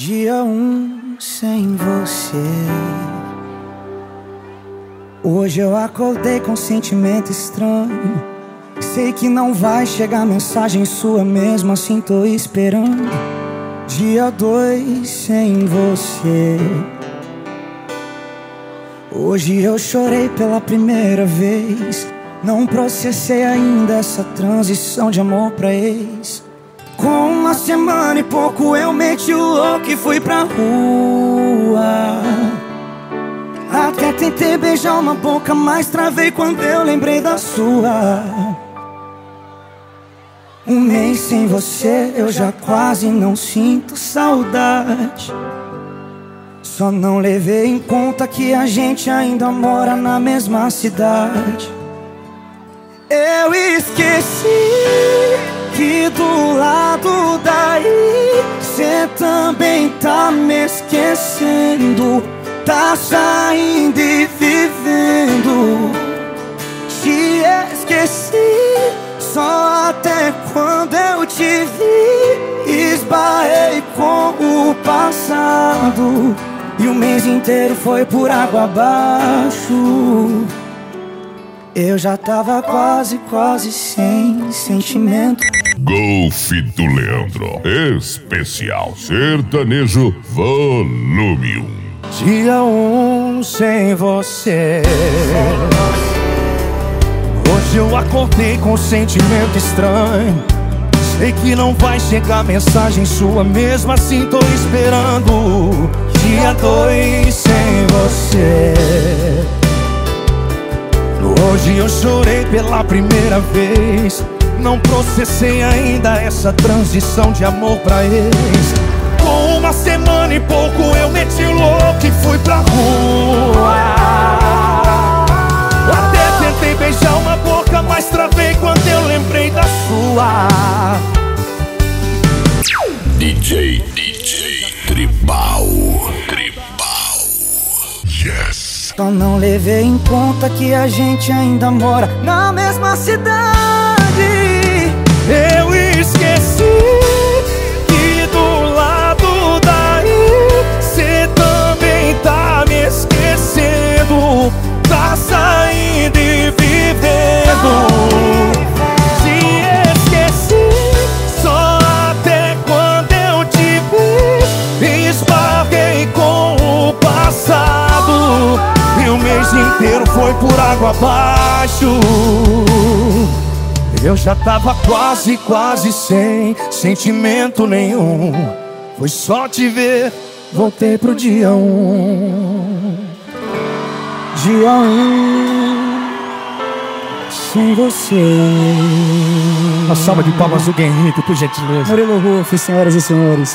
Dia 1 sem você. Hoje eu acordei com um sentimento estranho. Sei que não vai chegar mensagem sua, mesmo assim tô esperando. Dia 2 sem você. Hoje eu chorei pela primeira vez. Não processei ainda essa transição de amor pra ex. Com uma semana e pouco eu meti o louco e fui pra rua. Até tentei beijar uma boca, mas travei quando eu lembrei da sua. Um mês sem você eu já quase não sinto saudade. Só não levei em conta que a gente ainda mora na mesma cidade. Eu esqueci que do lado daí cê também tá me esquecendo. Tá saindo e vivendo. Te esqueci só até quando eu te vi. Esbarrei com o passado e o mês inteiro foi por água abaixo. Eu já tava quase sem sentimento. Golfe do Leandro, especial sertanejo volume 1. Dia 1 sem você. Hoje eu acordei com um sentimento estranho. Sei que não vai chegar mensagem sua, mesmo assim tô esperando. Dia 2 sem você. Hoje eu chorei pela primeira vez. Não processei ainda essa transição de amor pra ex. Com uma semana e pouco eu meti o louco e fui pra rua. Até tentei beijar uma boca, mas travei quando eu lembrei da sua. DJ Tribal. Yes. Só não levei em conta que a gente ainda mora na mesma cidade. Eu esqueci que do lado daí cê também tá me esquecendo. Tá saindo e vivendo. Te esqueci só até quando eu te vi. Esbarrei com o passado e o mês inteiro foi por água abaixo. Eu já tava quase sem sentimento nenhum. Foi só te ver, voltei pro dia 1. Dia 1 sem você. Uma salva de palmas do Henrique, por gentileza. Murilo Rufo, senhoras e senhores.